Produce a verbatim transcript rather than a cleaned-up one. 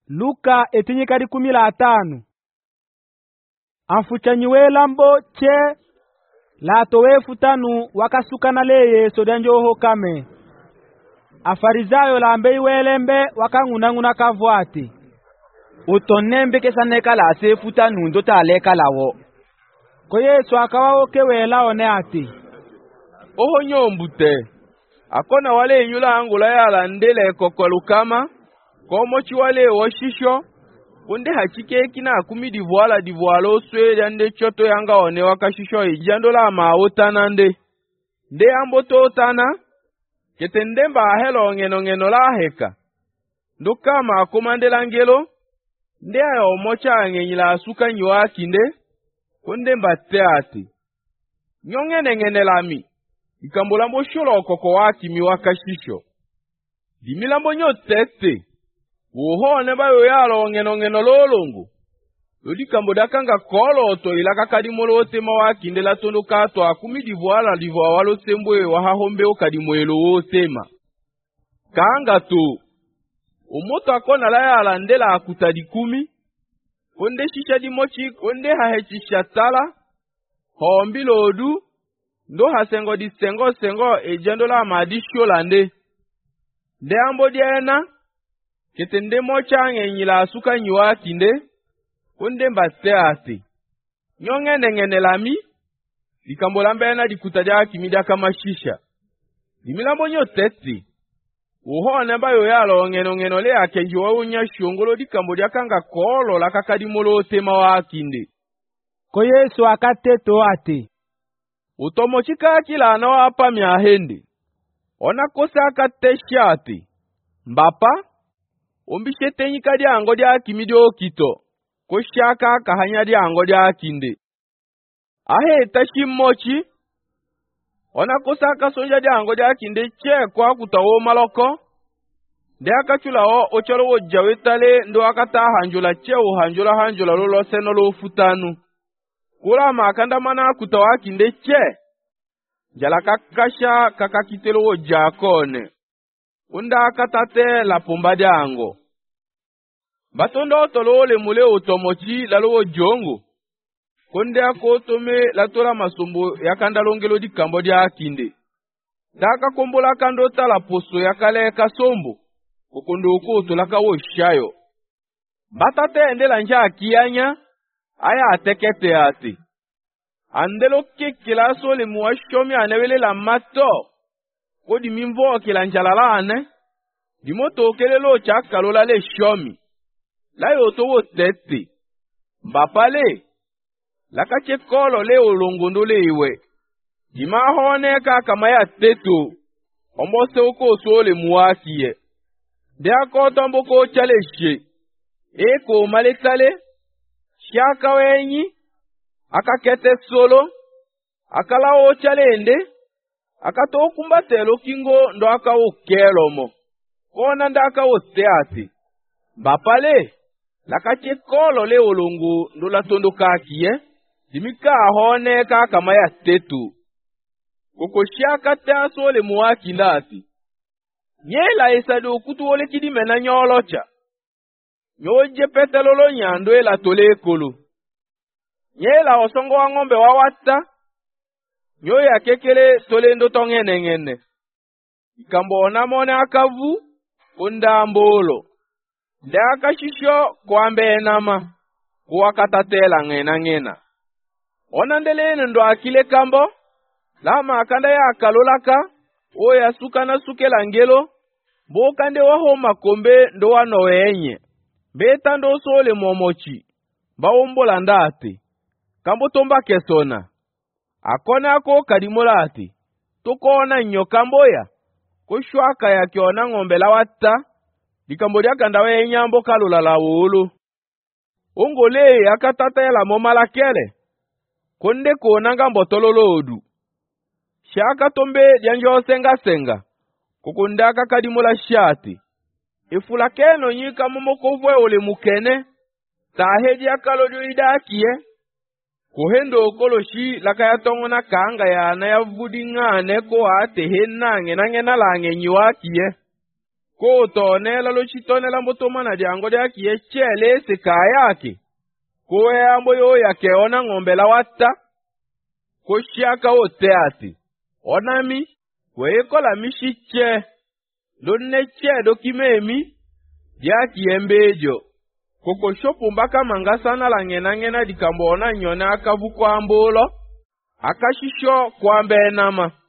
Luka etinyikadi kumi la atanu. Anfuchanyiwe lambo che latowe futanu wakasukana le Yesu danjoho kame. Afarizayo lambe iwelembe wakanguna kavwati. Utonembe kesaneka la se futanu ndo taleka lawo. Ko Yesu akawa okewela one ati. Oho nyombute. Akona wale inyula angula yala ndele kokolukama. Komochi wale washisho. Kunde hachike kina kumi divuala divualo swe yande choto yanga one wakashisho ijando la maotana nde. Nde amboto otana. Ketendemba ahelo ngeno ngeno la heka. Nduka makomande langelo. Nde ayo mocha ngenyila asuka nyua kinde. Kundemba teati. Nyongene ngene lami. Ikambolambo sholo okoko waki miwakashisho. Dimilambo nyo tete. Uho neba yoyalo ngeno ngeno lolongo. Lodi kambo dakanga kolo to ilaka kadimolo otema waki ndela tondo kato akumi divuala divuala walo sembwe wahahombe okadimoelo otema. Kaanga to. Umoto akona la yala ndela akutadi kumi. Konde shisha di mochi, konde hahechisha tala. Hombi lodu. Ndo hasengo di sengo sengo ejendo la madisho lande. De ambo diena. Ketende mocha ngenyila asuka nyua kinde. Konde mbate ate. Nyonge ngene lami. Dikambolambe na dikutaja kimida kama shisha. Dimilambo nyo tete. Uho neba yoyalo ngeno ngeno le akenjiwa unya shongolo dikambodia kanga kolo la kakadimolo otema wa kinde. Ko Yesu akateto ate. Utomochika kila anawa hapa miahende. Ona kosa akatesha ate. Mbapa. Umbishete nyika di ango di akimidio kito. Koshaka kahanya di ango di akinde. Ahe tashi mochi. Ona kosa akasonja di ango di akinde che kwa kutawo maloko. De akachula o ocholo wo jawetale ndo akata hanjula che o hanjula hanjula lolo seno lo futanu. Kula makanda mana kutawa kinde che. Jala kakasha kakakitelo wo jakone. Unda akatate la pomba de ango. Batondo tolo le mule otomochi lalo wo jongo. Konde akotome la tola masombo yakanda longelo di kambo di akinde. Daka kombola kando tala poso yakale kasombo. Kokondo okoto laka wo shayo. Batate endela nja akiyanya. Aya atekete ati. Andelo kekela so le muashomi anewele la mato. Kodi mimvo kila njalala ane. Dimoto kelelo chakalola le shomi. La yoto wo tete. Mbapale. Lakache kolo le olongondo le iwe. Dima hone kakamaya teto. Ombose uko so le muakiye. De akoto mboko chale she. Eko maletale. Shaka wenyi. Akakete solo. Akala o chalende. Akato kumbatelo kingo ndo aka o kelomo. Kona ndaka o teati. Bapale. Lakache kolo le olongo ndo la tondo kakiye. Dimika hone kakamaya tetu. Kokoshaka taso le muaki lati. Nyela esado kutu ole kidi mena nyolocha. Nyoje petelolo nyando ela tole kolo. Nyela osongo wa ngombe wawata. Nyoye akekele tole ndo tongene ngene. Ikambo onamone akavu. Kunda mbolo. Daka shisho kwambe enama. Kuwa katatela ngena ngena. Onandele ndo akile kambo. Lama akanda ya akalolaka. Oya suka na suke langelo. Bokande waho makombe ndo wanowenye. Beta ndo sole momochi. Baombola ndate. Kambo tomba kesona. Akona ako kadimola ati. Tukona nyo kamboya. Kushwaka ya kiona ngombe la wata. Dikambodia kandawe nyambo kalula la wolo. Ongole akatata ya la momala kele. Konde konanga mbotololo odu. Shaka tombe dianjo senga senga. Kukundaka kadimola shati. Ifula keno nyika momokovwe ole mukene. Tahedi ya kalodio idakie. Kuhendo okoloshi laka ya tongona kanga ya na ya vudi ngane ko ate henange nange na lange nyiwakie. ko tonela lo chitonela mbotomana diango diaki yechele se kayake ko yambo yo yake ona ng'ombe la wata ko shiaka oteati onami wekola mishiche lonneche dokimemi diaki yembejo koko shopu mbaka mangasana la ngena ngena dikambo ona nyona akavu kwa ambolo akashisho kwa mbenama